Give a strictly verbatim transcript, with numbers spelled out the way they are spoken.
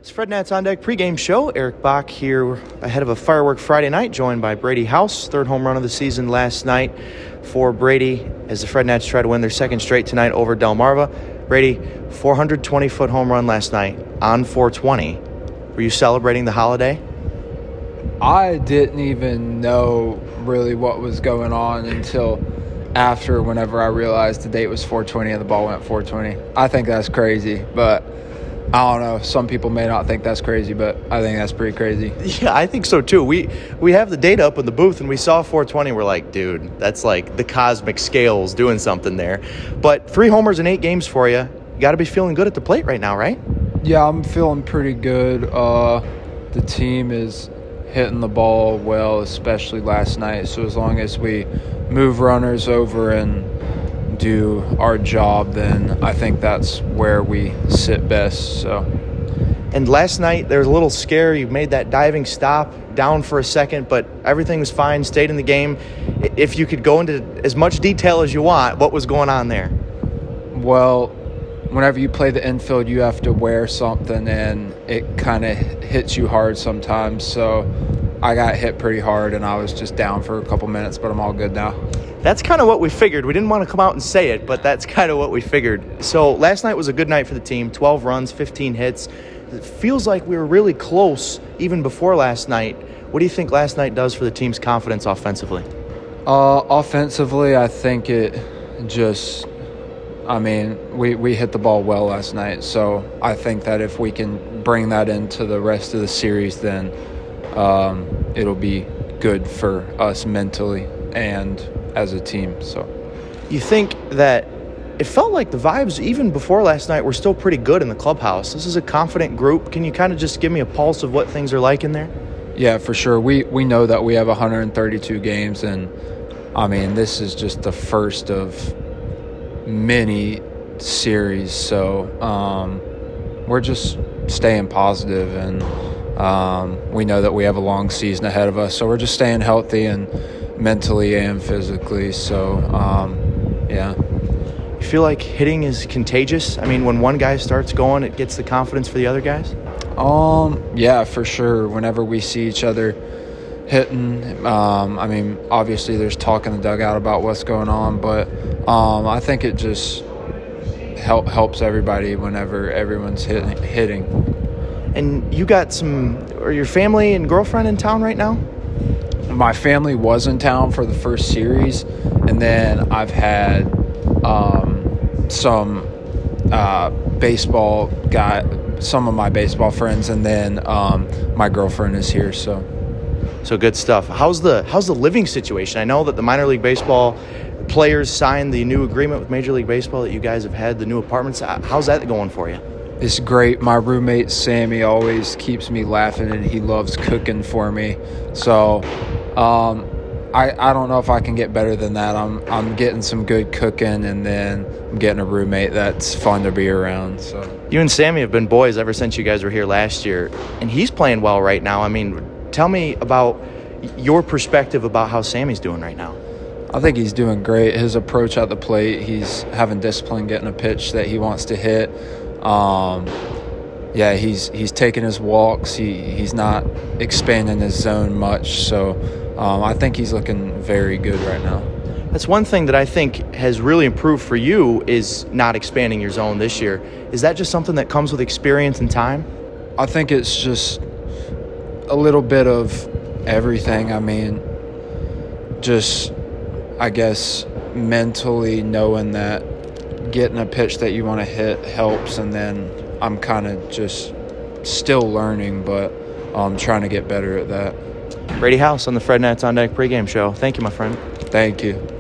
It's Fred Nats On Deck pregame show. Eric Bach here ahead of a firework Friday night, joined by Brady House. Third home run of the season last night for Brady as the Fred Nats try to win their second straight tonight over Delmarva. Brady, four hundred twenty foot home run last night on four twenty. Were you celebrating the holiday? I didn't even know really what was going on until after, whenever I realized the date was four twenty and the ball went four twenty. I think that's crazy, but I don't know. Some people may not think that's crazy, but I think that's pretty crazy. Yeah, I think so too. We we have the data up in the booth, and we saw four twenty. We're like, dude, that's like the cosmic scales doing something there. But three homers in eight games for you. You got to be feeling good at the plate right now, right? Yeah, I'm feeling pretty good. Uh, the team is hitting the ball well, especially last night. So as long as we move runners over and do our job, then I think that's where we sit best. So, and last night there was a little scare. You made that diving stop, down for a second, but everything was fine, stayed in the game. If you could go into as much detail as you want, what was going on there? Well, whenever you play the infield, you have to wear something, and it kind of hits you hard sometimes. So I got hit pretty hard, and I was just down for a couple minutes, but I'm all good now. That's kind of what we figured. We didn't want to come out and say it, but that's kind of what we figured. So last night was a good night for the team. twelve runs, fifteen hits. It feels like we were really close even before last night. What do you think last night does for the team's confidence offensively? Uh, offensively, I think it just, I mean, we, we hit the ball well last night. So I think that if we can bring that into the rest of the series, then um, it'll be good for us mentally and as a team. So you think that it felt like the vibes even before last night were still pretty good in the clubhouse? This is a confident group. Can you kind of just give me a pulse of what things are like in there? Yeah, for sure. We we know that we have one hundred thirty-two games, and I mean, this is just the first of many series. So um, we're just staying positive, and um, we know that we have a long season ahead of us. So we're just staying healthy and mentally and physically. So, um, yeah. You feel like hitting is contagious? I mean, when one guy starts going, it gets the confidence for the other guys? Um, yeah, for sure. Whenever we see each other hitting, um, I mean, obviously there's talk in the dugout about what's going on, but um, I think it just help, helps everybody whenever everyone's hit, hitting. And you got some, or your family and girlfriend in town right now? My family was in town for the first series, and then I've had um, some uh, baseball guy, some of my baseball friends, and then um, my girlfriend is here. So, so good stuff. How's the how's the living situation? I know that the minor league baseball players signed the new agreement with Major League Baseball that you guys have had, the new apartments. How's that going for you? It's great. My roommate Sammy always keeps me laughing, and he loves cooking for me. So um, I I don't know if I can get better than that. I'm I'm getting some good cooking, and then I'm getting a roommate that's fun to be around. So you and Sammy have been boys ever since you guys were here last year, and he's playing well right now. I mean, tell me about your perspective about how Sammy's doing right now. I think he's doing great. His approach at the plate, he's having discipline, getting a pitch that he wants to hit. Um, yeah, he's he's taking his walks. He he's not expanding his zone much. So um, I think he's looking very good right now. That's one thing that I think has really improved for you is not expanding your zone this year. Is that just something that comes with experience and time? I think it's just a little bit of everything. I mean, just I guess mentally knowing that getting a pitch that you want to hit helps, and then I'm kind of just still learning, but I'm trying to get better at that. Brady House on the Fred Nats On Deck pregame show. Thank you, my friend. Thank you.